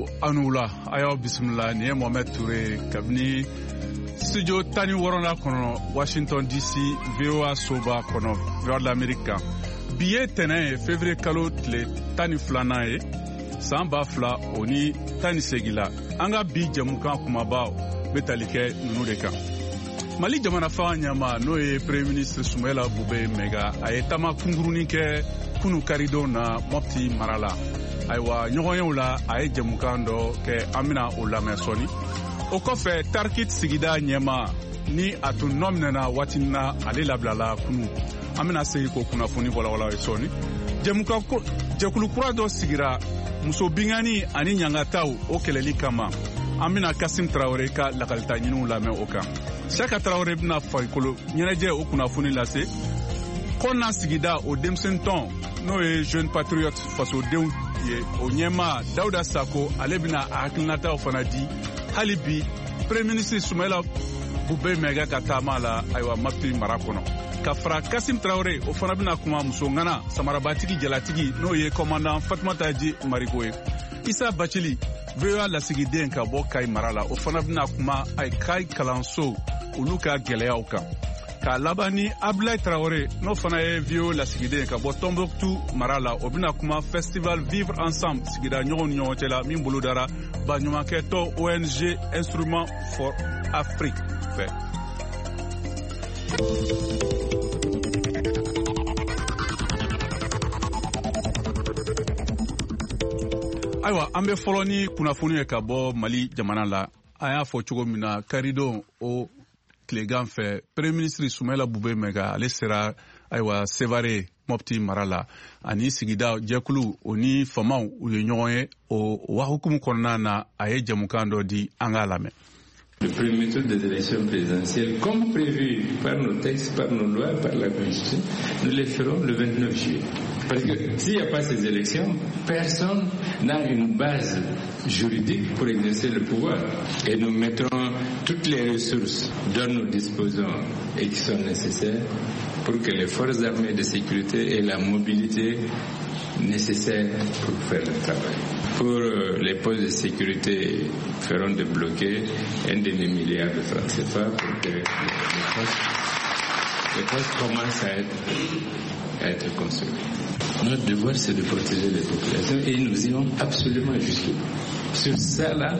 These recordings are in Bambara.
anula ayo bismillah ni Mohamed Touré kabni studio tani worona kono Washington DC VOA soba kono vers l'Amérique biye tene février kalo tle tani flana e samba fla oni tani segila anga bi jamukan kuma ba betalike nunu de kan Mali jamana fa nyama no e premier ministre Soumaïla Boubé Mega ayetama kunguruni ke kunu karido na mopti marala aywa ɲɔgɔnyew la a ye jɛmukan dɔ kɛ an bena o lamɛn sɔni o kɔfɛ tarikit sigida ɲɛma ni a tun nɔminɛna waatinin na ale labilala kunu an bena segi ko kunnafoni walawala ye sɔni jɛkulu kura dɔ sigira muso bingani ani ɲangataw o kɛlɛli kama an bena Kasim Traoré ka lakalita ɲiniw lamɛn o kan Saka Traoré bena farikolo ɲɛnajɛ o kunnafoni lase kɔnna sigida o denmisɛn tɔn n'o ye jeune patriote fasodenw ye o ɲɛma Dawuda Sako ale bena a hakilinataw fana di hali bi premier ministre Soumaïla Boubé Mega ka taama la ayiwa mapti mara kɔnɔ ka fara Kasim Traoré o fana bena kuma muso ŋana samarabatigi jalatigi n'o ye commandant Fatumata Ji Mariko ye Isa Bacili VOA lasigiden ka bɔ Kayi mara la o fana bena kuma ay Kayi kalanso olu ka gwɛlɛyaw kan ka laban ni Abdoulaye Traoré n'o fana ye VOA lasigiden ka bɔ Tombouctou mara la o bena kuma festival Vivre Ensemble sigida ɲɔgɔn ni ɲɔgɔn cɛla min bolodara baɲumankɛtɔ ONG Instrument for Afrique fɛ ayiwa an be fɔlɔ ni kunnafoni ye ka bɔ Mali jamana la a y'a fɔ cogo min na karidon o tilegan fɛ premier ministre Soumaïla Boubé Mega ale sera ayiwa Sévaré mopti mara la ani sigida jɛkulu o ni famaw u ye ɲɔgɔn ye o wahukumu kɔnɔna na a ye jɛmukan dɔ di an k'a lamɛn. Le premier tour des élections présidentielles, comme prévu par nos textes, par nos lois, par la Constitution, nous les ferons le 29 juillet. Parce que s'il n'y a pas ces élections, personne n'a une base juridique pour exercer le pouvoir. Et nous mettrons toutes les ressources dont nous disposons et qui sont nécessaires pour que les forces armées de sécurité aient la mobilité nécessaire pour faire le travail. Pour les postes de sécurité, feront débloquer un demi-milliard de francs CFA pour que les postes commencent à être construits. Notre devoir, c'est de protéger les populations et nous y allons absolument jusqu'au bout. Sur ça, là,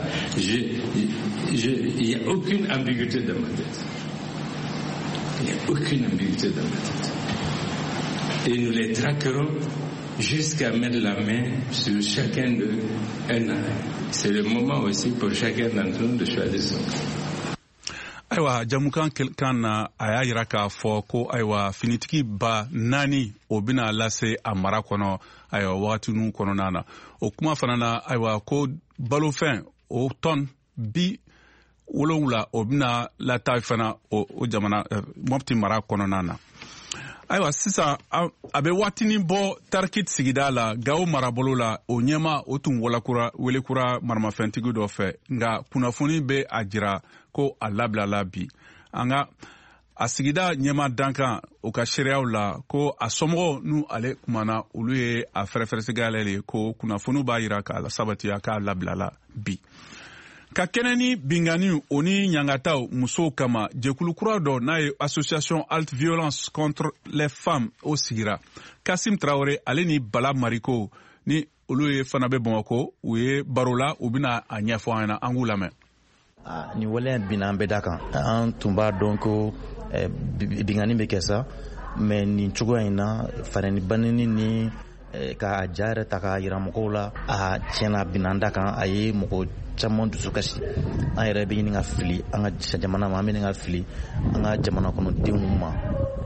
il n'y a aucune ambiguïté dans ma tête. Il n'y a aucune ambiguïté dans ma tête. Et nous les traquerons jusqu'à mettre la main sur chacun d'eux un an. C'est le moment aussi pour chacun d'entre nous de choisir son camp. Ayiwa jamukan kan na a y'a yira k'a fɔ ko ayiwa finitigi ba naani o bena lase a mara kɔnɔ ayiwa wagatinu kɔnɔna na o kuma fana na ayiwa ko balofɛn o tɔn bi wolonwula o bena lata fana o jamana mopti mara kɔnɔna na ayiwa sisan a be waatinin bɔ tarikit sigida la Gawo marabolo la o ɲɛma o tun welekura maramafɛntigi dɔ fɛ nga kunnafoni be a jira ko a labilala bi an ka a sigida ɲɛma dankan o ka seereyaw la ko a somɔgɔw n'u ale kumana olu ye a fɛrɛfɛrɛsigala le ko kunnafoniw b'a yira k'a la sabatiya k'a labilala bi ka kɛnɛ ni bingani o ni ɲangataw musow kama jɛkulu kura dɔ n'a ye association Halte Violence contre les femmes o sigira Kasim Traoré ale ni Bala Mariko ni olu ye fana be Bamako u ye baro la u bena a ɲɛfɔ an ɲɛna an k'u lamɛn. Ni waleya bina an bɛɛ da kan an tun b'a dɔn ko bingani bɛ kɛ sa mais nin cogoya in na farani banini ni ka ja yɛrɛ ta k'a yira mɔgɔw la a tiɲɛna bina an da kan a ye mɔgɔ caman dusu kasi an yɛrɛ bɛ ɲini ka fili an ka jamana ma an bɛ ɲini ka fili an ka jamana kɔnɔdenw ma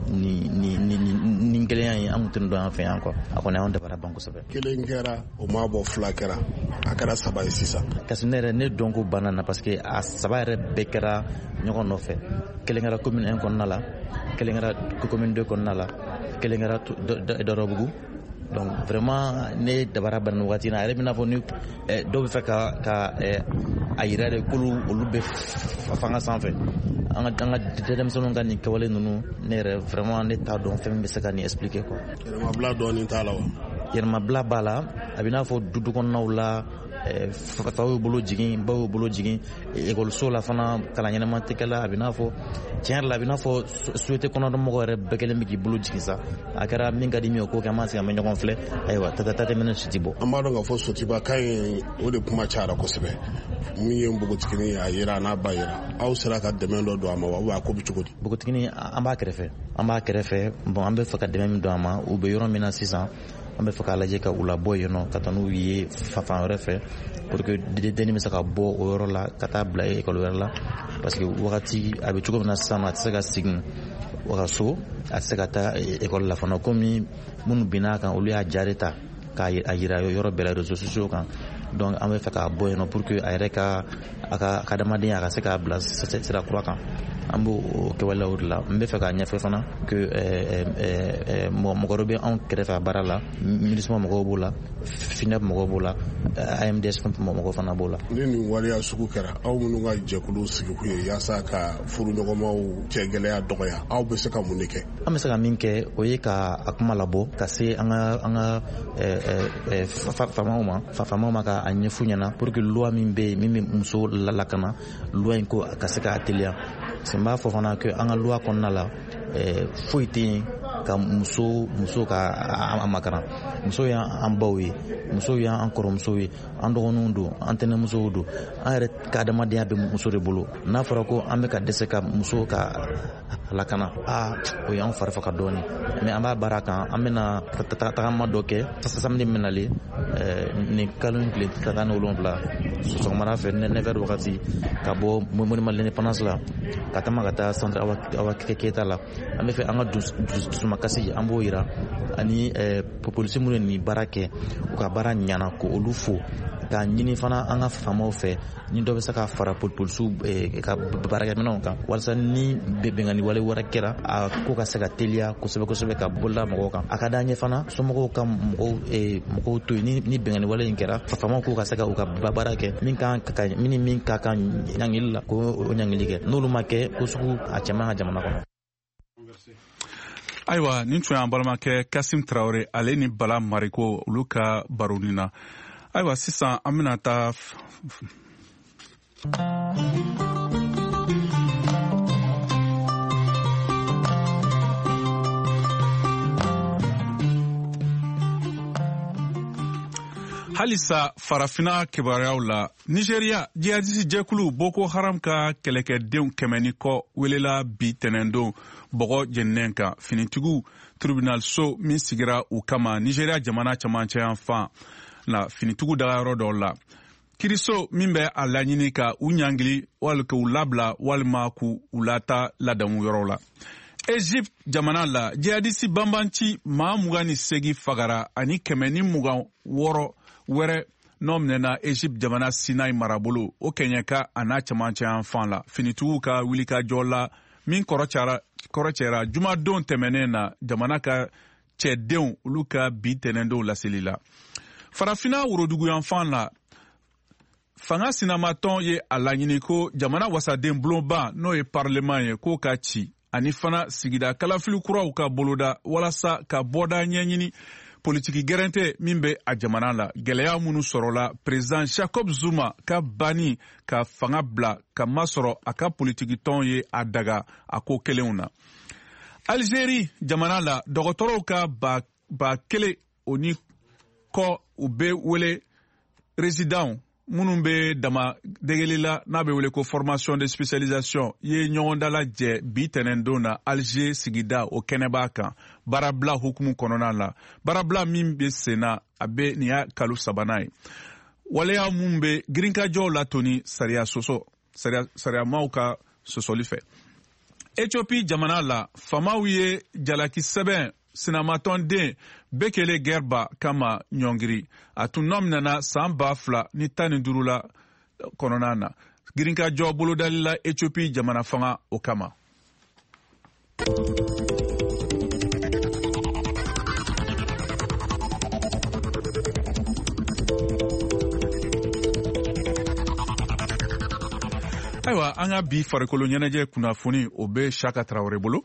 ni gɛlɛya ye an tun dɔn an fɛ yan quoi a kɔni an dabara ban kosɛbɛ. Kelen kɛra o ma bɔ fila kɛra a kɛra saba ye sisan. Kasi ne yɛrɛ ne dɔn ko banna na parce que a saba yɛrɛ bɛɛ kɛra ɲɔgɔn nɔfɛ kelen kɛra commune 1 kɔnɔna la kelen kɛra commune 2 kɔnɔna la kelen kɛra Dɔrɔbugu. Donc vraiment ne dabara ban waati na yɛrɛ bɛna fɔ ni dɔw bɛ fɛ ka a yira de k'olu olu bɛ fanga sanfɛ an ka denmisɛnninw ka nin kɛwale ninnu ne yɛrɛ vraiment ne t'a dɔn fɛn min bɛ se ka nin expliquer quoi. Yɛrɛmabila dɔɔnin t'a la wa? Yɛrɛmabila b'a la a bɛ n'a fɔ du kɔnɔnaw la faw bolo jigin baw bolo jigin ekɔliso la fana kalan ɲɛnama tɛ kɛla a bɛ n'a fɔ tiɲɛ yɛrɛ la a bɛ n'a fɔ société kɔnɔna mɔgɔ yɛrɛ bɛɛ kɛlen bɛ k'i bolo jigin sa a kɛra min ka di min ye k'o kɛ an ma se ka mɛn ɲɔgɔn filɛ ayiwa tate minɛ si tɛ bɔ. an b'a dɔn k'a fɔ sotiba kan ye o de kuma cayara kosɛbɛ min ye npogotigini a yera a n'a ba yera aw sera ka dɛmɛ dɔ don a ma wa a ko bɛ cogo di. npogotigini an b'a kɛrɛfɛ bon an bɛ fɛ ka dɛmɛ min don a ma u bɛ yɔrɔ min na sisan an bɛ fɛ k'a lajɛ ka u labɔ yen nɔ ka taa n'u ye fan wɛrɛ fɛ pour que denni bɛ se ka bɔ o yɔrɔ la ka taa bila ekɔli wɛrɛ la parce que wagati a bɛ cogo min na sisan a tɛ se ka segin u ka so a tɛ se ka taa ekɔli la fana komi minnu binna a kan olu y'a jari ta k'a yira yɔrɔ bɛɛ la réseaux sociaux kan donc an bɛ fɛ k'a bɔ yen nɔ pour que a yɛrɛ ka adamadenya a ka se k'a bila sira kura kan an b'o kɛwaleya o de la n bɛ fɛ k'a ɲɛfɛ fana que mɔgɔ dɔ bɛ anw kɛrɛfɛ a baara la MINUSMA mɔgɔw b'o la FINEP mɔgɔw b'o la AMDS mɔgɔw fana b'o la. ni nin waleya sugu kɛra aw minnu ka jɛkulu sigi kun ye yaasa ka furuɲɔgɔnmaw cɛ gɛlɛya dɔgɔya aw bɛ se ka mun de kɛ. an bɛ se ka min kɛ o ye ka a kuma labɔ ka se an ka faamaw ma ka a ɲɛfu ɲɛna pour que loi min bɛ yen min bɛ muso lakana loi in ko ka se ka teliya. n b'a fɔ fana que an ka loi kɔnɔna la foyi tɛ yen ka muso ka an makaran. muso y'an baw ye muso y'an kɔrɔmusow ye an dɔgɔninw don an tɛnɛmusow don an yɛrɛ ka adamadenya bɛ muso de bolo n'a fɔra ko an bɛ ka dɛsɛ ka muso ka lakana o y'an fari faga dɔɔnin mais an b'a baara kan an bɛna tagama dɔ kɛ samedi min nalen nin kalo in tile 17 sɔgɔmada fɛ 9h wagati ka bɔ monument de l'indépendance la ka taama ka taa centre Awa Keyita la an bɛ fɛ an ka dusumakasi an b'o yira ani polisi minnu ye nin baara kɛ u ka baara ɲana ko olu fo k'a ɲini fana an ka faamaw fɛ ni dɔ bɛ se ka fara polisiw ka baarakɛminɛnw kan walasa ni bɛnkanni wale wɛrɛ kɛra a ko ka se ka teliya kosɛbɛ kosɛbɛ ka boloda mɔgɔw kan a ka d'an ye fana somɔgɔw ka mɔgɔw to yen ni bɛnkanni wale in kɛra faamaw ko ka se ka u ka baara kɛ min ka kan ɲangili la ko o ɲangili kɛ n'olu ma kɛ ko sugu a cɛman ka jamana kɔnɔ. ayiwa nin tun y'an balimakɛ Kasim Traore ale ni Bala Mariko olu ka baroni na. ayiwa sisan an bɛna taa halisa farafina kibaruyaw la Nigeria jihadisi jɛkulu Boko Haram ka kɛlɛkɛdenw 100 kɔ welela bi tɛnɛndon bɔgɔ jeninen kan finitigiw tribunal so min sigira u kama Nigeria jamana camancɛ yan fan na finitigiw dagayɔrɔ dɔw la kiriso min bɛ a laɲini ka u ɲangili wali k'u labila walima k'u lata ladamu yɔrɔ la. Egypte jamana la jihadisi banbanci maa 28 fagara ani 126 wɛrɛ n'o minɛna Egypte jamana Sinai marabolo o kɛɲɛka a n'a camancɛ yan fan la finitigiw ka wulikajɔ la min kɔrɔcɛra jumadon tɛmɛnen na jamana ka cɛdenw olu ka bi tɛnɛndenw laseli la. Farafina woroduguyan fan la fanga sinamatɔn ye a laɲini ko jamana wasaden bulonba n'o ye parlement ye k'o ka ci ani fana sigida kalafili kuraw ka boloda walasa ka bɔda ɲɛɲini politiki gɛrɛntɛ min bɛ a jamana la gɛlɛya minnu sɔrɔla président Jacob Zuma ka banni ka fanga bila ka masɔrɔ a ka politiki tɔn ye a daga a ko kelenw na. Algérie jamana la dɔgɔtɔrɔw ka ba kelen o ni kɔ u bɛ wele résidents minnu bɛ dama degeli la n'a bɛ wele ko formation de spécialisation ye ɲɔgɔn dala jɛ bi tɛnɛndon na Alger sigida o kɛnɛba kan baarabila hukumu kɔnɔna la baarabila min bɛ senna a bɛ nin y'a kalo 3nan ye waleya minnu bɛ girinkajɔw latoni sariyamaw ka sɔsɔli fɛ. Ethiopie jamana la famaw ye jalaki sɛbɛn sinamatɔnden Bekele Gerba kama ɲɔngiri a tun nɔminɛna san 2015 la kɔnɔna na girinkajɔ bolodali la Ethiopie jamana fanga o kama. ayiwa an ka bi farikolo ɲɛnajɛ kunnafoni o bɛ Saka Traore bolo.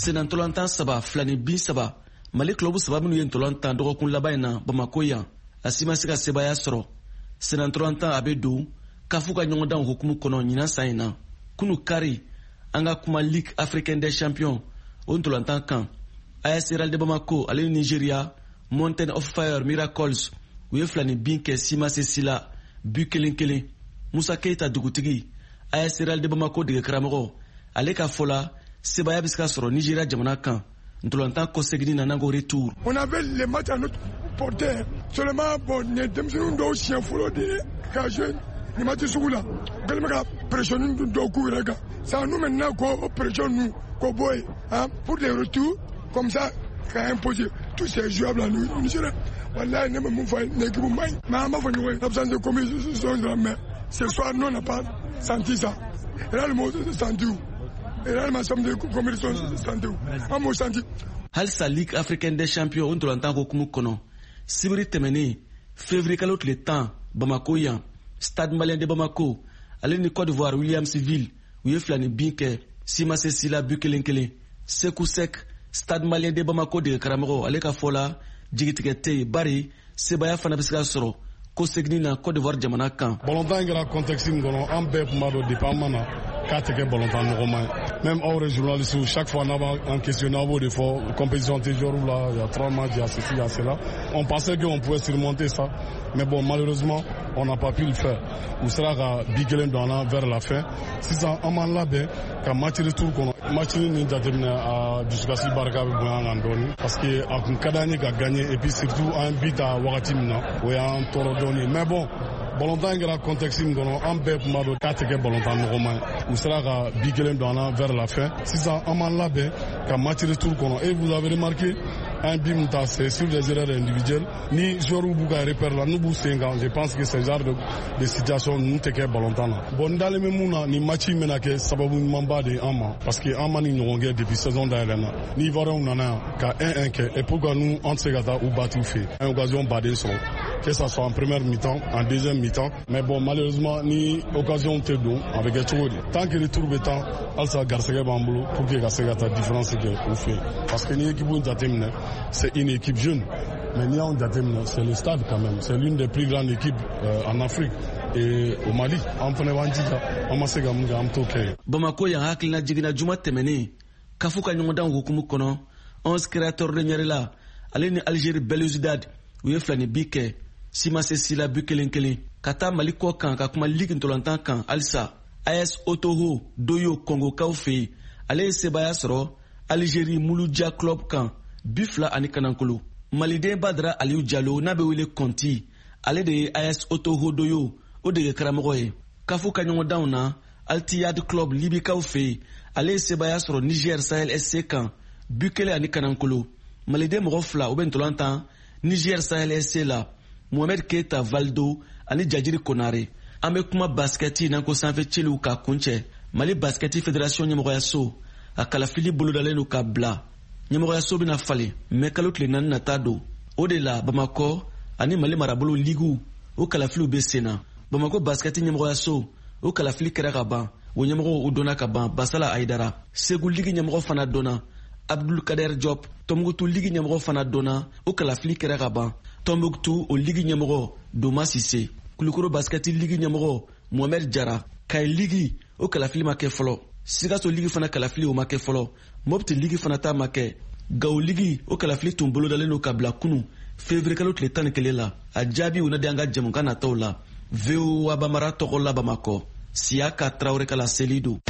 Senan ntolantan saba filani bin saba Mali club saba minnu ye ntolantan dɔgɔkun laban in na Bamako yan a si ma se ka sebaya sɔrɔ. Senan ntolantan a bɛ don k'a f'u ka ɲɔgɔndan hukumu kɔnɔ ɲinan san in na. Kunu kari an ka kuma Ligue africaine des champions o ntolantan kan AS Real de Bamako ale ni Nigeria Mountain of Fire Miracles u ye filani bin kɛ Simase Sila bu kelen kelen. Musa Keita dugutigi AS Real de Bamako dege karamɔgɔ ale ka fɔ la sebaya bɛ se ka sɔrɔ Nigeria jamana kan ntolantan kɔsegini na nango retour. On avait les matchs à notre portée seulement bon ne denmisɛnninw dɔw siɲɛ fɔlɔ de ka jouer ni match sugu la kɛlen bɛ ka pression dɔw k'u yɛrɛ kan ça nous maintenant ko pression nu ko bɔ yen pour les retours comme ça ka imposer tous ces joueurs là nous Nigeria wallahi ne ma mun fɔ ne équipe man mais an b'a fɔ ɲɔgɔn ye l'absence de communication là mais ce soir nous on n'a pas senti ça réellement senti où réellement somme de communication senti où an m'o senti. Halisa Ligue africaine des champions ntolantan hukumu kɔnɔ sibiri tɛmɛnen février kalo tile 10 Bamako yan Stade malien de Bamako ale ni Côte d'Ivoire Williamsville u ye filani bin kɛ Simase Sila bu kelen kelen. Sekou Sek Stade malien de Bamako dege karamɔgɔ ale ka fɔ la jigitigɛ tɛ yen bari sebaya fana bɛ se ka sɔrɔ ko segini na Côte d'Ivoire jamana kan. Ballontan kɛra contexte min kɔnɔ an bɛɛ tun b'a dɔn depuis an ma na k'a tɛ kɛ ballontan nɔgɔman ye. Même aw yɛrɛ journalistes chaque fois n'a b'an questionné a b'o de fɔ compétition tɛ joueurs la, il y a 3 matchs, il y a ceci, il y a cela. On pensait qu'on pouvait surmonter ça, mais bon malheureusement on n'a pas pu le faire. U sera ka bi kelen don an na vers la fin. Sisan an b'an labɛn ka match retour kɔnɔ. Match ni jateminɛ a dusukasi barika bɛ bonya an kan dɔɔni parce que a kun ka d'an ye ka gagner et puis surtout an bi ta wagati min na o y'an tɔɔrɔ dɔɔni mais bon ballontan kɛra contexte min kɔnɔ an bɛɛ tun b'a dɔn k'a tɛ kɛ ballontan nɔgɔman ye. U sera ka bi kelen don an na vers la fin. Sisan an b'an labɛn ka match retour kɔnɔ et vous avez remarqué un bi min ta c'est sur des erreurs individuelles ni joueurs b'u ka repère la n'u b'u sen kan je pense que ce genre de situation ninnu tɛ kɛ ballontan na. Bon n dalen bɛ mun na ni match in bɛna kɛ sababu ɲumanba de an ma parce que an ma ni ɲɔgɔn kɛ depuis saison dayɛlɛ na ni Ivoiriens nana yan ka 1-1 kɛ et pourquoi nous an tɛ se ka taa u battre u fɛ yen an occasion baden sɔrɔ que ça soit en première mi-temps en deuxième mi-temps mais bon malheureusement ni occasion tɛ don a bɛ kɛ cogo di tant que retour bɛ taa halisa garisɛgɛ b'an bolo pour que ka se ka taa différence kɛ u fɛ yen parce que ni équipe jateminɛ c'est une équipe jeune mais ni y'anw jateminɛ c'est le Stade quand même c'est l'une des plus grandes équipes en Afrique et au Mali an fana b'an jija an ma se ka mun kɛ an t'o kɛ. Bamako yan hakilina jiginna juma tɛmɛnen k'a fɔ ka ɲɔgɔndan hukumu kɔnɔ 11 créateurs de ɲɛrɛ la ale ni Algérie Belouizdad u ye filani bi kɛ Simase Sila bu kelen kelen ka taa Mali kɔ kan ka kuma Ligue ntolantan kan halisa AS Otoho Doyo Kongokaw fɛ yen ale ye sebaya sɔrɔ Algérie Mouloudia club kan bu 2 ani kanankolo. Maliden Badara Aliou Diallo n'a bɛ wele Conti ale de ye AS Otoho Doyo o dege karamɔgɔ ye. K'a fɔ ka ɲɔgɔndanw na Altiyad club libikaw fɛ yen ale ye sebaya sɔrɔ Niger Sahel SC kan bu 1 ani kanankolo. Maliden mɔgɔ 2 o bɛ ntolantan Niger Sahel SC la Mohamed Keita Valdo ani Jajiri Konare. An bɛ kuma basketi n'an ko sanfɛ ciliw ka kuncɛ Mali basketi fédération ɲɛmɔgɔyaso a kalafili bolodalen don ka bila ɲɛmɔgɔyaso bɛna falen mais kalo tile 4 nata don o de la Bamakɔ ani Mali marabolo ligue o kalafiliw bɛ sen na. Bamako basketi ɲɛmɔgɔyaso o kalafili kɛra ka ban o ɲɛmɔgɔw o donna ka ban Basala Aidara. Segu ligue ɲɛmɔgɔ fana donna Abdul Kader Diop. Tombouctou ligue ɲɛmɔgɔ fana donna o kalafili kɛra ka ban Tombouctou o ligue ɲɛmɔgɔ Doma Sise. Kulukoro basketi ligue ɲɛmɔgɔ Mohamed Jara. Kayi ligue o kalafili ma kɛ fɔlɔ. Sikaso ligue fana kalafili o ma kɛ fɔlɔ. Mopti ligue fana ta ma kɛ. Gawo ligue o kalafili tun bolodalen don ka bila kunu février kalo tile 11 la. A jaabi u na de an ka jɛmukan nataw la. VOA Bamara tɔgɔ la Bamakɔ. Siaka Traoré Kala Selido.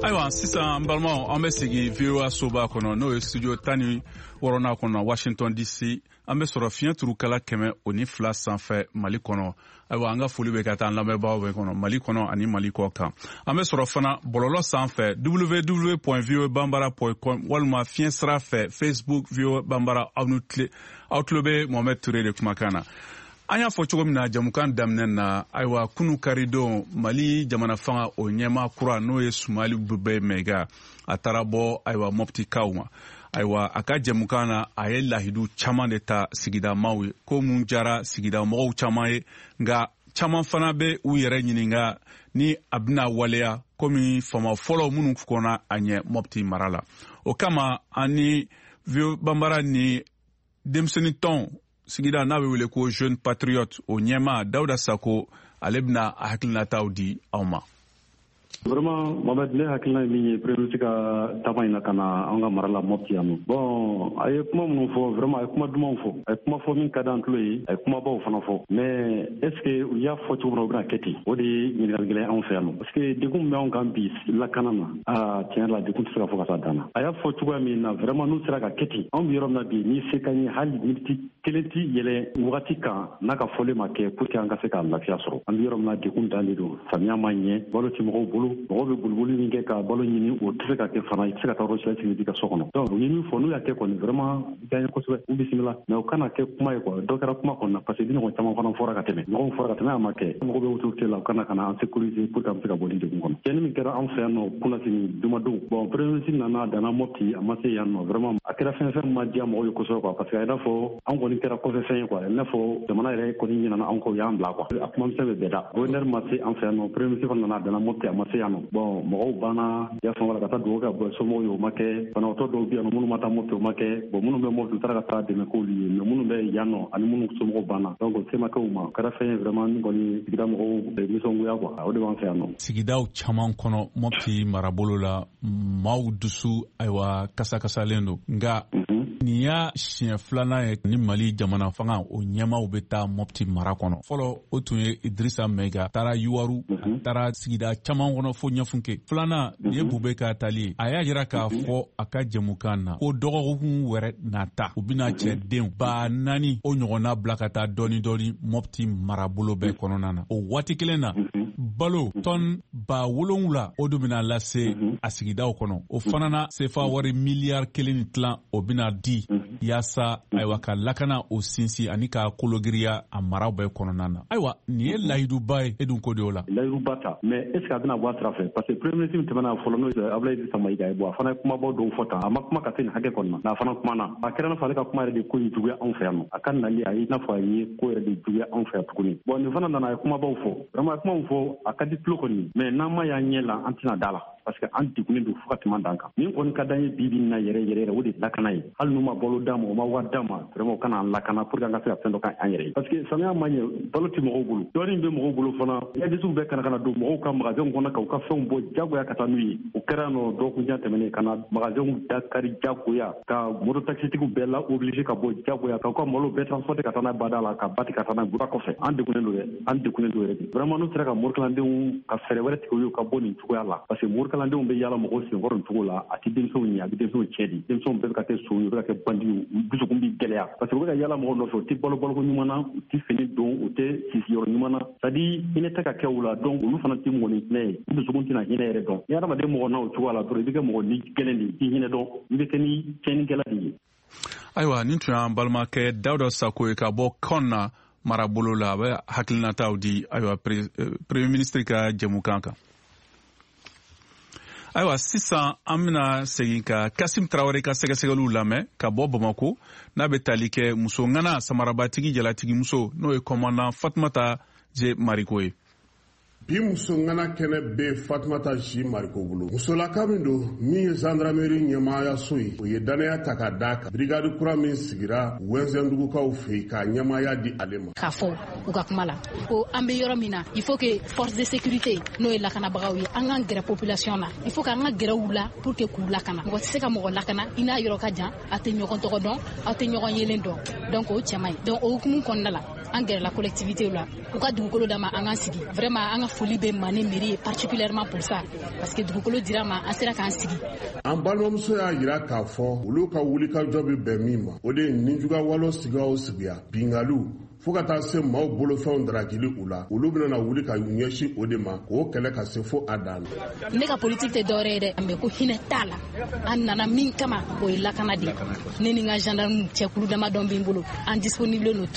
Ayiwa sisan n balimaw an bɛ sigi VOA soba kɔnɔ n'o ye studio 16 kɔnɔ Washington DC. An bɛ sɔrɔ fiɲɛ turukala 102 sanfɛ Mali kɔnɔ. Ayiwa an ka foli bɛ ka taa an lamɛnbagaw bɛɛ kɔnɔ Mali kɔnɔ ani Mali kɔ kan. An bɛ sɔrɔ fana bɔlɔlɔ sanfɛ www.voabambara.com walima fiɲɛ sira fɛ Facebook VOA Bambara aw tulo bɛ Mohamed Ture de kumakan na. An y'a fɔ cogo min na jamukan daminɛ na ayiwa kunu karidon Mali jamana fanga o ɲɛma kura n'o ye Sumali Bube Mega a taara bɔ ayiwa Moptikaw ma. Ayiwa a ka jamukan na a ye lahidu caman de ta sigida maaw ye ko mun jara sigida mɔgɔw caman ye nka caman fana bɛ u yɛrɛ ɲininka ni a bɛna waleya komi fama fɔlɔ minnu kɔnna a ɲɛ Mopti mara la. O kama ani VOA Bambara ni denmisɛnnin tɔn sigida n'a bɛ wele ko Jeune Patriote o ɲɛma Dawuda Sako ale bɛna a hakilinataw di aw ma. Vraiment Mohamed ne hakilina ye min ye président ka taama in na ka na an ka mara la Mopti yan nɔ. Bon a ye kuma minnu fɔ vraiment a ye kuma dumanw fɔ a ye kuma fɔ min ka di an tulo ye a ye kumabaw fana fɔ mais est ce que u y'a fɔ cogo min na u bɛna kɛ ten o de ye ɲininkali gɛlɛn anw fɛ yan nɔ parce que degun min bɛ anw kan bi lakana na tiɲɛ la degun tɛ se ka fɔ ka taa dan na a y'a fɔ cogoya min na vraiment n'u sera ka kɛ ten anw bɛ yɔrɔ min na bi ni se ka ɲɛ hali miniti kelen tɛ yɛlɛ wagati kan n'a ka fɔli ma kɛ pour que an ka se ka lafiya sɔrɔ an bɛ yɔrɔ min na degun dalen don samiya ma ɲɛ balo tɛ mɔgɔw bolo mɔgɔw bɛ boliboli min kɛ ka balo ɲini o tɛ se ka kɛ fana i tɛ se ka taa yɔrɔ si sigi i ka so kɔnɔ donc u ye min fɔ n'u y'a kɛ kɔni vraiment diya n ye kosɛbɛ u bisimila mais u kana kɛ kuma ye quoi dɔ kɛra kuma kɔnɔ na parce que ɲɔgɔn caman fana fɔra ka tɛmɛ ɲɔgɔn fɔra ka tɛmɛ a ma kɛ mɔgɔw bɛ autorité la u kana an sécuriser pour que an bɛ se ka bɔ ni degun kɔnɔ cɛnni min kɛra an fɛ yan nɔ kunnasini dumadenw bon premier ministre nana danna Mopti a ma se yan nɔ vraiment a kɛra fɛn fɛn ma diya mɔgɔw ye kosɛbɛ quoi parce que a i n'a fɔ an kɔni kɛra kɔfɛ fɛn ye quoi i n'a fɔ jamana yɛrɛ kɔni ɲinana an kɔ u y'an bila quoi a kuma misɛn bɛ bɛɛ da gouverneur ma se an fɛ yan nɔ premier ministre fana nana danna Mopti a ma se yan nɔ bon mɔgɔw banna ya fɛn wɛrɛ ka taa dugawu kɛ somɔgɔw ye o ma kɛ banabaatɔ dɔw bɛ yan nɔ minnu ma taa Mopti o ma kɛ bon minnu bɛ Mopti u taara ka taa dɛmɛ k'olu ye mais minnu bɛ yan nɔ ani minnu somɔgɔw banna donc o se ma kɛ u ma o kɛra fɛn ye vraiment min kɔni sigida mɔgɔw nisɔngoya quoi o de b'an fɛ yan nɔ. Sigidaw caman kɔnɔ Mopti marabolo la maaw dusu ayiwa kasakasalen don nka nin y'a siɲɛ filanan ye ni Mali jamana fanga o ɲɛmaw bɛ taa Mopti mara kɔnɔ fɔlɔ o tun ye Idrissa Mega taara Yuwaru a taara sigida caman kɔnɔ fo Ɲɛfunke filanan nin ye Bube ka tali ye a y'a jira k'a fɔ a ka jɛmukan na ko dɔgɔkun wɛrɛ nata u bɛna cɛdenw 4,000 o ɲɔgɔnna bila ka taa dɔɔni dɔɔni Mopti marabolo bɛɛ kɔnɔna na o waati kelen na balo tɔn 7,000 o de bɛna lase a sigidaw kɔnɔ o fana na CFA wari miliyari 1 tilan o bɛna di yaasa ayiwa ka lakana o sinsin ani ka kologiriya a maraw bɛɛ kɔnɔna na ayiwa nin ye layiduba ye e dun ko de o la layiduba ta mais est ce que a bɛna bɔ a sira fɛ parce que premier ministre min tɛmɛna fɔlɔ n'o ye Abdoulaye Idrissa Mayiga ye bon a fana ye kumabaw dɔw fɔ tan a ma kuma ka se nin hakɛ kɔni ma a fana kumana a kɛra n'a fɔ ale ka kuma yɛrɛ de ko in juguya anw fɛ yan nɔ a ka nali a ye n'a fɔ a ye ko yɛrɛ de juguya anw fɛ yan tuguni bon nin fana nana a ye kumabaw fɔ vraiment a ye kumaw fɔ a ka di tulo kɔni mais n'an ma y'an ɲɛ la an tɛna da la parce que an degunnen don fo ka tɛmɛ dan kan min kɔni ka d'an ye bi na yɛrɛ o de lakana ye hali n'u ma balo d'a ma o ma wari d'a ma vraiment o kana an lakana pour que an ka se ka fɛn dɔ k'an yɛrɛ ye parce que samiya ma ɲɛ balo tɛ mɔgɔw bolo dɔɔnin bɛ mɔgɔw bolo fana yadisiw bɛɛ kana don mɔgɔw ka magasinw kɔnɔ ka u ka fɛnw bɔ jagoya ka taa n'u ye o kɛra nɔ dɔgɔkun jan tɛmɛnen ka na magasinw dakari jagoya ka moto taxitigiw bɛɛ la obligé ka bɔ jagoya ka u ka malo bɛɛ transporter ka taa n'a bada la ka bati ka taa n'a bura kɔfɛ an degunnen don yɛrɛ de vraiment n'u sera ka morikalandenw ka fɛɛrɛ wɛrɛ tigɛ u ye ka bɔ nin cogoya la parce que morikalandenw bɛ yaala mɔgɔw senkɔrɔ nin cogo la a tɛ denmisɛnw ɲɛ a bɛ denmisɛnw cɛ di denmisɛnw bɛɛ bɛ ka kɛ sow ye u bɛ ka kɛ bandiw dusukun bɛ gɛlɛya parce que u bɛ ka yaala mɔgɔw nɔfɛ u tɛ baloko ɲuman na u tɛ fini don u tɛ sisiyɔrɔ ɲuman na c'est à dire hinɛ tɛ ka kɛ u la donc olu fana tɛ mɔgɔninfinɛ ye u dusukun tɛna hinɛ yɛrɛ dɔn ni adamaden mɔgɔ na o cogoya la dɔrɔn i bɛ kɛ mɔgɔ ni gɛlɛn de ye i tɛ hinɛ dɔn i bɛ kɛ ni tiɲɛnikɛla de ye. ayiwa nin tun y'an balimakɛ Dawuda Sako ye ka bɔ kan na marabolo la a bɛ hakilinataw di ayiwa premier ministre ka jɛmukan kan. Ayiwa sisan an bɛna segin ka Kasim Tarawele ka sɛgɛsɛgɛliw lamɛn ka bɔ Bamako n'a bɛ tali kɛ muso ŋana samarabatigi jalatigi muso n'o ye kɔmandan Fatumata J Mariko ye. bi muso ŋana kɛnɛ bɛ Fatumata J Mariko bolo musolaka min don min ye gendarmerie ɲɛmaayaso ye o ye danaya ta ka d'a kan brigade kura min sigira wɛnzɛndugukaw fɛ yen ka ɲɛmaaya di ale ma k'a fɔ u ka kuma la ko an bɛ yɔrɔ min na il faut que force de sécurité n'o ye lakanabagaw ye an k'an gɛrɛ population na il faut que an ka gɛrɛ u la pour que k'u lakana mɔgɔ tɛ se ka mɔgɔ lakana i n'a yɔrɔ ka jan a tɛ ɲɔgɔn tɔgɔ dɔn aw tɛ ɲɔgɔn yelen dɔn donc o cɛ man ɲi donc o hukumu kɔnɔna la an gɛrɛ la collectivité la u ka dugukolo d'a ma an k'an sigi vraiment an ka foli bɛ Mane mairie ye particulièrement pour ça parce que dugukolo dira ma an sera k'an sigi. An balimamuso y'a jira k'a fɔ olu ka wulikajɔ bɛ bɛn min ma o de ye ninjuguya walo sigiya o sigiya bingaliw fo ka taa se maaw bolofɛnw darakili u la olu bɛna wuli ka ɲɛsin o de ma k'o kɛlɛ ka se fo a dan na. Ne ka politique tɛ dɔwɛrɛ ye dɛ mais ko hinɛ t'a la an nana min kama o ye lakana de ne ni n ka gendarme cɛkulu damadɔ bɛ n bolo an disponible no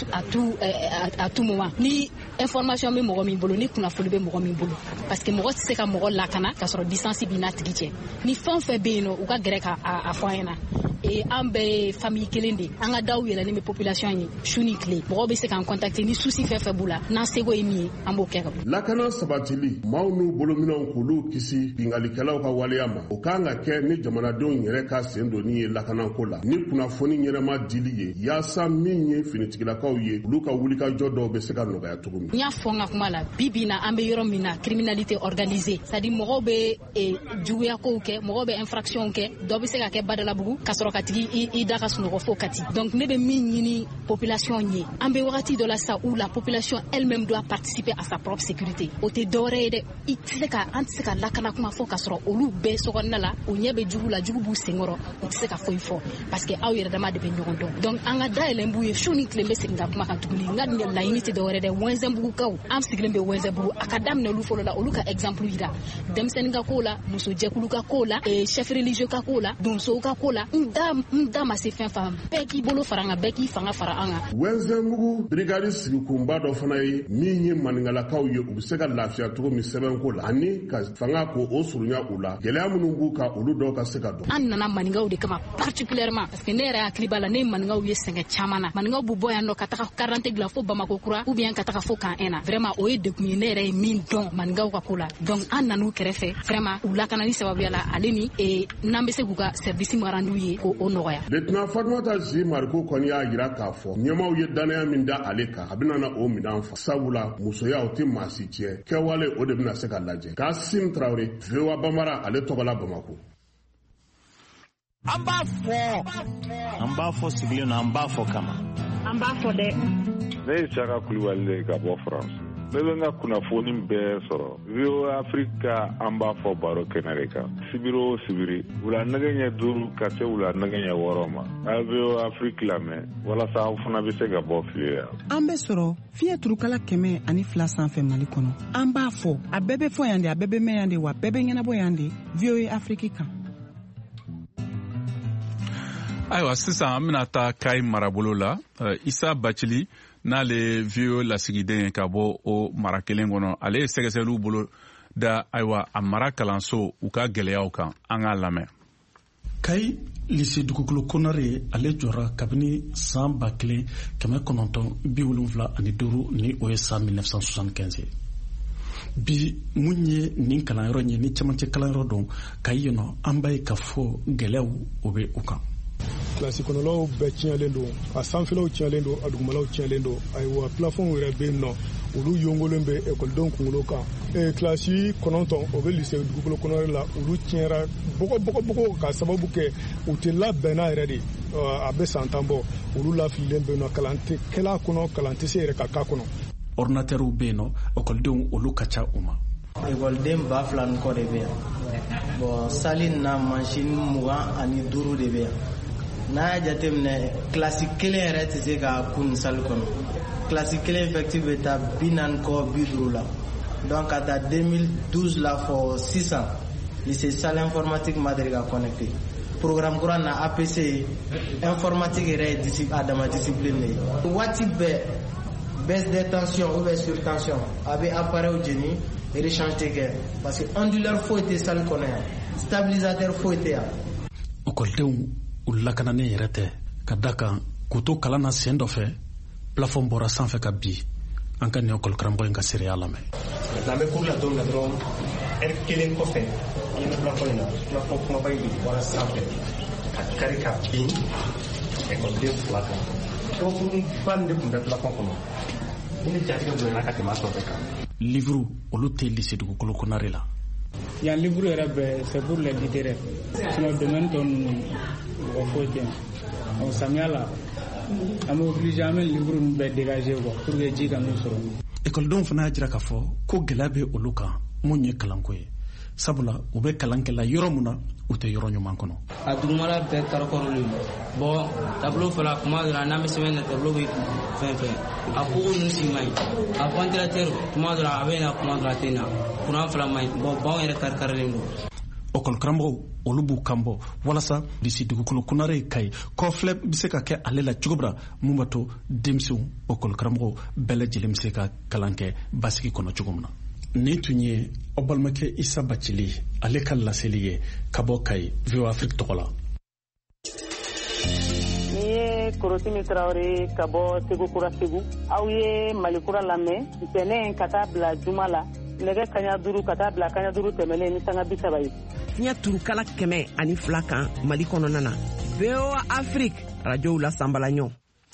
à tout moment ni information bɛ mɔgɔ min bolo ni kunnafoni bɛ mɔgɔ min bolo parce que mɔgɔ tɛ se ka mɔgɔ lakana ka sɔrɔ distance b'i n'a tigi cɛ ni fɛn o fɛn bɛ yen nɔ u ka gɛrɛ k'a fɔ an ɲɛna an bɛɛ ye famille kelen de an ka daw yɛlɛlen bɛ population ye su ni tile mɔgɔ bɛ se k'an contacter ni souci fɛn fɛn b'u la n'an seko ye min ye an b'o kɛ. Lakana sabatili maaw n'u bolominɛnw k'olu kisi bingalikɛlaw ka waleya ma o kan ka kɛ ni jamanadenw yɛrɛ ka sen donni ye lakanako la ni kunnafoni ɲɛnama dili ye yaasa min ye finitigilakaw ye olu ka wulikajɔ dɔw bɛ se ka nɔgɔya cogo min. N y'a fɔ n ka kuma la bi bi na an bɛ yɔrɔ min na criminalité organisée c'est à dire mɔgɔw bɛ juguyakow kɛ mɔgɔw bɛ infraction kɛ dɔ bɛ se ka kɛ badalabugu ka sɔrɔ ka tigi i da ka sunɔgɔ fo kati donc ne bɛ min ɲini population ye an bɛ wagati dɔ la sa où la population elle-même doit participer à sa propre sécurité o tɛ dɔwɛrɛ ye dɛ an tɛ se ka lakana kuma fɔ ka sɔrɔ olu bɛɛ sokɔnɔna la o ɲɛ bɛ jugu la jugu b'u senkɔrɔ u tɛ se ka foyi fɔ parce que aw yɛrɛ dama de bɛ ɲɔgɔn dɔn donc an ka dayɛlɛn b'u ye su ni tile bɛ segin ka kuma kan tuguni n ka laɲini tɛ dɔwɛrɛ dɛ Wɛnzɛnbugukaw an sigilen bɛ Wɛnzɛnbugu a ka daminɛ olu fɔlɔ la olu ka exemple yira denmisɛnnin ka ko la musojɛkulu ka ko la chef religieux ka ko la donsow ka ko la n da ma se fɛn fan bɛɛ k'i bolo fara an kan bɛɛ k'i fanga fara an kan. Wɛnzɛnbugu brigade sigikunba dɔ fana ye min ye maningalakaw ye u bɛ se ka lafiya cogo min sɛbɛnko la ani ka fanga ko o surunya u la gɛlɛya minnu b'u kan olu dɔw ka se ka dɔn. An nana maningaw de kama particulièrement parce que ne yɛrɛ hakili b'a la ne ye maningaw ye sɛgɛn caman na maningaw b'u bɔ yan nɔ ka taga karante dilan fo Bamako kura ou bien ka taga fo kan na vraiment o ye dekun ye ne yɛrɛ ye min dɔn maningaw ka ko la donc an nan'u kɛrɛfɛ vraiment u lakanani sababuya la ale ni n'an bɛ se k'u ka service marandiw ye k'o nɔgɔya. Lieutenant Fatumata Zi Mariku kɔni y'a jira k'a fɔ ɲɛmaaw ye danaya min da ale kan a bɛna na o minɛn fa sabula musoya o tɛ maa si tiɲɛ kɛwale o de bɛna se ka lajɛ Kasim Traoré VOA Bambara ale tɔgɔ la Bamako. An b'a fɔ sigilen na an b'a fɔ kama an b'a fɔ dɛ. Ne ye Saka Kulibali ka bɔ France. Ne bɛ n ka kunnafoni bɛɛ sɔrɔ VOA Africa an b'a fɔ baro kɛnɛ de kan sibiri o sibiri wula nɛgɛ ɲɛ 5 ka se wula nɛgɛ ɲɛ 6 ma a VOA Africa lamɛn walasa aw fana bɛ se ka bɔ file la. An bɛ sɔrɔ fiɲɛ turukala 102 sanfɛ Mali kɔnɔ an b'a fɔ a bɛɛ bɛ fɔ yan de a bɛɛ bɛ mɛn yan de wa bɛɛ bɛ ɲɛnabɔ yan de VOA Africa kan. Ayiwa sisan an bɛna taa Kayi marabolo la Isa Bacili n'ale VOA lasigiden ye ka bɔ o mara kelen kɔnɔ ale ye sɛgɛsɛgɛliw bolo da ayiwa a mara kalanso u ka gɛlɛyaw kan an k'a lamɛn. Kayi lycée dugukolo konare ale jɔra kabini san 1975 ni o ye san 1975 bi mun ye nin kalanyɔrɔ ye ni cɛmancɛ kalanyɔrɔ dɔn Kayi yen an b'a ye ka fɔ gɛlɛyaw o bɛ u kan. Kilasi kɔnɔlaw bɛɛ tiɲɛlen don a sanfɛlaw tiɲɛlen don a dugumalaw tiɲɛlen don ayiwa plafond yɛrɛ bɛ yen nɔ olu yongolen bɛ ekɔlidenw kunkolo kan kilasi 9 o bɛ lycée dugukolo kɔnɔre la olu tiɲɛra bɔgɔ ka sababu kɛ u tɛ labɛnna yɛrɛ de a bɛ san 10 bɔ olu lafililen bɛ yen nɔ kalan tɛ kɛla kɔnɔ kalan tɛ se yɛrɛ ka k'a kɔnɔ. Ordinatɛrw bɛ yen nɔ ekɔlidenw olu ka ca u ma. Ekɔliden 2000 ni kɔ de bɛ yan bon sali na machine 25 de bɛ yan. N'a y'a jateminɛ kilasi kelen yɛrɛ tɛ se ka kun sali kɔnɔ kilasi kelen effectif bɛ taa 40 kɔ 50 la donc ka taa 2012 la fɔ sisan lycée salle informatique ma deli ka connecté programme kura na APC informatique yɛrɛ ye adama discipline de ye waati bɛɛ baisse de tension ou surtension a bɛ appareil jeni rechange tɛ kɛ parce que onduleur foyi tɛ salle kɔnɔ yan stabilisateur foyi tɛ yan. Ekɔlidenw u lakananen yɛrɛ tɛ ka da kan k'u to kalan na sen dɔ fɛ plafond bɔra sanfɛ ka bi an ka nin ekɔli karamɔgɔ in ka seereya lamɛn. N'an bɛ cours la don min na dɔrɔn heure kelen kɔfɛ i ye plafond in na plafond kumaba in de bɔra sanfɛ ka kari ka bin ekɔliden 2 kan kabakurunba nin de tun bɛ plafond kɔnɔ ni ne jatigɛ bonyana ka tɛmɛ a tɔ bɛɛ kan. livre olu tɛ lycée dugukolo konare la. Yan livre yɛrɛ bɛɛ c'est pour les littéraires sinon domaine tɔ ninnu mɔgɔ foyi tɛ yen donc samiya la an bɛ obligé an bɛ livre ninnu bɛɛ dégager quoi pour que ji ka n'u sɔrɔ. Ekɔlidenw fana y'a jira k'a fɔ ko gɛlɛya bɛ olu kan mun ye kalanko ye sabula u bɛ kalan kɛla yɔrɔ min na u tɛ yɔrɔ ɲuman kɔnɔ. A dugumala bɛɛ kɔrɔkɔrɔlen bon tableau fɔlɔ tuma dɔ la n'an bɛ sɛbɛn na tableau bɛ fɛn a kogo ninnu si man ɲi a ventilateur tuma dɔ la a bɛ na tuma dɔ la a tɛ na courant fana man ɲi bon baw yɛrɛ kari-karilen don. Ɔkɔlikaramɔgɔw olu b'u kan bɔ walasa disi dugukolo kunnare ka ɲi kɔfilɛ bɛ se ka kɛ ale la cogo min na mun b'a to denmisɛnw ɔkɔlikaramɔgɔw bɛɛ lajɛlen bɛ se ka kalan kɛ basigi kɔnɔ cogo min na. Nin tun ye aw balimakɛ Isa Bacili ale ka laseli ye ka bɔ Kayi VOA Afrique tɔgɔ la. Ni ye Korotimi Tarawele ka bɔ Segu Kura Segu aw ye Malikura lamɛn ntɛnɛn ka taa bila juma la nɛgɛ kaɲa 5 ka taa bila kaɲa 5 tɛmɛnen ni sanga 30 ye. Fiɲɛ turukala 102 kan Mali kɔnɔna na VOA Afrique radio la Sambalaɲɔ.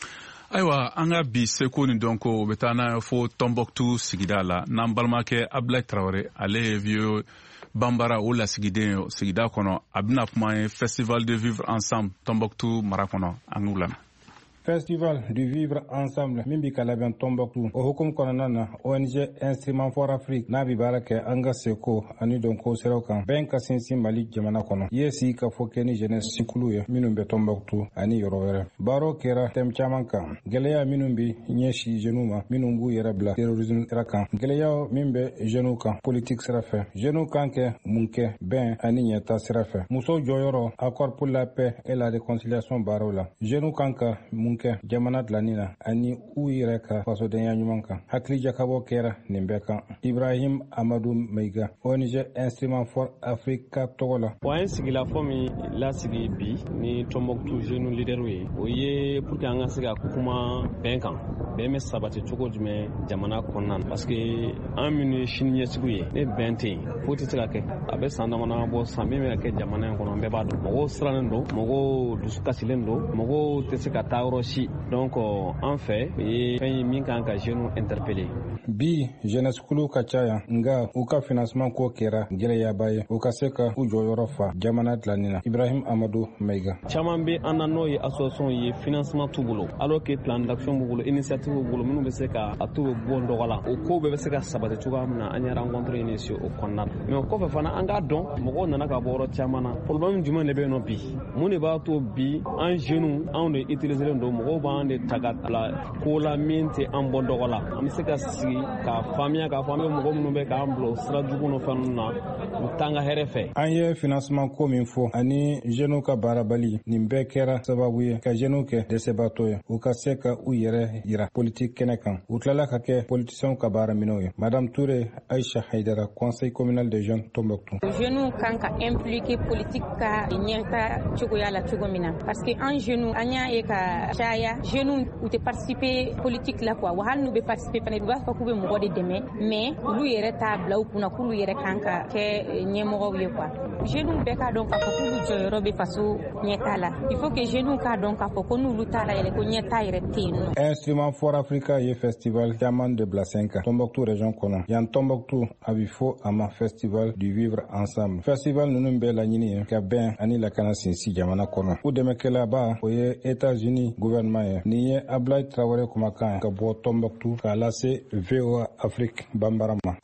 Ayiwa an ka bi seko ni dɔnko o bɛ taa n'a ye fo Tɔnbɔkutu sigida la n'an balimakɛ Ablaye Traoré ale ye vieux Bambara o lasigiden sigida kɔnɔ a bɛna kuma ye Festival de Vivre Ensemble Tɔnbɔkutu mara kɔnɔ an k'u lamɛn. Festival du Vivre Ensemble min bi ka labɛn Tɔnbɔkutu o hukumu kɔnɔna na ONG Instrument for Afrique n'a bi baara kɛ an ka seko ani dɔnko siraw kan bɛn ka sinsin Mali jamana kɔnɔ i ye sigi ka fɔ kɛ ni jeunesse sikulu ye minnu bɛ Tɔnbɔkutu ani yɔrɔ wɛrɛ baro kɛra thème caman kan gɛlɛya minnu bi ɲɛsi jeunes ma minnu b'u yɛrɛ bila terrorisme sira kan gɛlɛya min bɛ jeunes kan politique sira fɛ jeunes kan kɛ mun kɛ bɛn ani ɲɛta sira fɛ musow jɔyɔrɔ accord pour la paix et la réconciliation baaraw la jeunes kan ka mun kɛ jamana dilanni na ani u yɛrɛ ka fasodenya ɲuman kan hakili jakabɔ kɛra nin bɛɛ kan Ibrahim Amadou Meiga ONG Instrument for Africa tɔgɔ la. Wa an sigilafɔ min lasigi bi ni Tɔnbɔkutu jeunes leaders ye o ye pour que an ka se ka kuma bɛn kan bɛn bɛ sabati cogo jumɛn jamana kɔnɔna na parce que an minnu ye sini ɲɛsigiw ye ne bɛn tɛ yen foyi tɛ se ka kɛ a bɛ san damadama bɔ san min bɛ ka kɛ jamana in kɔnɔ an bɛɛ b'a dɔn mɔgɔw sirannen don mɔgɔw dusu kasilen don mɔgɔw tɛ se ka taa yɔrɔ si donc an fɛ o ye fɛn ye min kan ka jeunes interpeller. Bi jeunesse kulu ka caya nga u ka financement ko kɛra gɛlɛyaba ye u ka se ka u jɔyɔrɔ fa jamana dilanni na. Ibrahim Amadou Meiga. Caman bɛ an na n'o ye association ye financement t'u bolo alors que plan d'action b'u bolo initiative b'u bolo minnu bɛ se ka a to bɛ bɔ nɔgɔ la o ko bɛɛ bɛ se ka sabati cogoya min na an ye rencontre initié o kɔnɔna na mais o kɔfɛ fana an k'a dɔn mɔgɔw nana ka bɔ yɔrɔ caman na problème jumɛn de bɛ yen nɔ bi mun de b'a to bi an jeunes anw de utiliser don mɔgɔw b'an de ta ka la ko la min tɛ an bɔ nɔgɔ la an bɛ se ka sigi ka faamuya k'a fɔ an bɛ mɔgɔ minnu bɛ k'an bila sira jugu ni fɛn ninnu na u t'an ka hɛrɛ fɛ. An ye financement ko min fɔ ani jeunes ka baarabali nin bɛɛ kɛra sababu ye ka jeunes kɛ dɛsɛbaatɔ ye u ka se ka u yɛrɛ yira politique kɛnɛ kan u tilala ka kɛ politiciens ka baara minɛw ye. Madame Touré Aïcha Haidara conseil communal des jeunes Tɔnbɔkutu. Jeunes kan ka impliquer politique ka ɲɛta cogoya la cogo min na parce que an jeunes an y'a ye ka caya jeunes u tɛ participer politique la quoi wa hali n'u bɛ participer fana u b'a fɔ k'u bɛ mɔgɔ de dɛmɛ mais olu yɛrɛ t'a bila u kunna k'olu yɛrɛ kan ka kɛ ɲɛmɔgɔw ye quoi jeunes bɛɛ k'a dɔn k'a fɔ k'olu jɔyɔrɔ bɛ faso ɲɛta la il faut que jeunes k'a dɔn k'a fɔ ko n'olu t'a la yɛrɛ ko ɲɛta yɛrɛ tɛ yen nɔ. Instrument for Africa ye festival caman de bila sen kan Tɔnbɔkutu région kɔnɔ yan Tɔnbɔkutu a bɛ fɔ a ma festival du vivre ensemble festival ninnu bɛɛ laɲini ye ka bɛn ani lakana sinsin jamana kɔnɔ u dɛmɛkɛlaba o ye États-Unis gouvernement ye nin ye Ablaye Traoré kumakan ka bɔ Tɔnbɔkutu k'a lase VOA Afrique Bambara ma.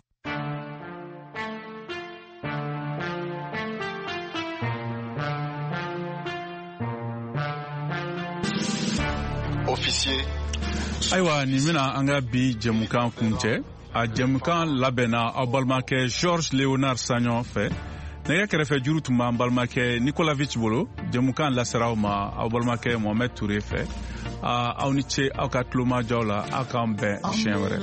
Ayiwa nin bɛna an ka bi jɛmukan kuncɛ a jɛmukan labɛnna aw balimakɛ Georges Léonard Sagnon fɛ nɛgɛ kɛrɛfɛ juru tun b'an balimakɛ Nikolavic bolo jɛmukan lasera aw ma aw balimakɛ Mohamed Touré fɛ aw ni ce aw ka tulomajɔw la aw k'an bɛn siɲɛ wɛrɛ.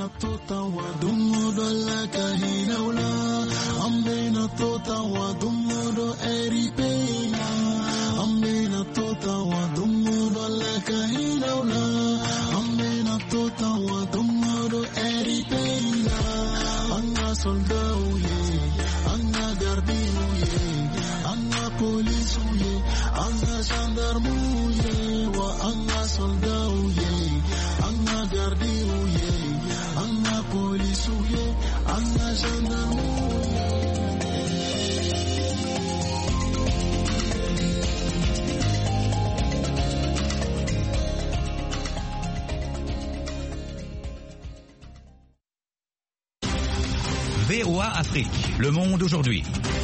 VOA Afrique, le monde aujourd'hui.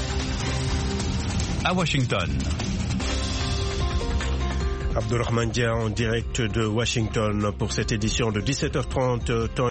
À Washington. Abdurrahman Dia en direct de Washington pour cette édition de 17h30.